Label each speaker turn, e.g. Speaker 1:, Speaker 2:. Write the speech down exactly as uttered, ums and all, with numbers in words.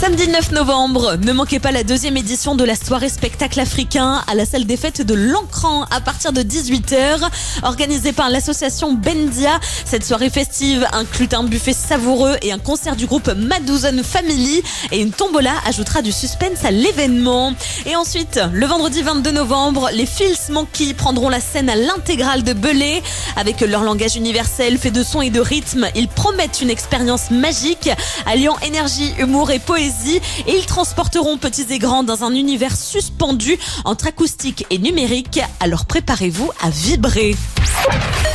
Speaker 1: Samedi neuf novembre, ne manquez pas la deuxième édition de la soirée spectacle africain à la salle des fêtes de l'Ancran à partir de dix-huit heures. Organisée par l'association Bendia, cette soirée festive inclut un buffet savoureux et un concert du groupe Madouzone Family. Et une tombola ajoutera du suspense à l'événement. Et ensuite, le vendredi vingt-deux novembre, les Feels Monkey prendront la scène à l'intégrale de Belay. Avec leur langage universel fait de son et de rythme, ils promettent une expérience magique, alliant énergie, humour et poésie. Et ils transporteront petits et grands dans un univers suspendu entre acoustique et numérique. Alors préparez-vous à vibrer.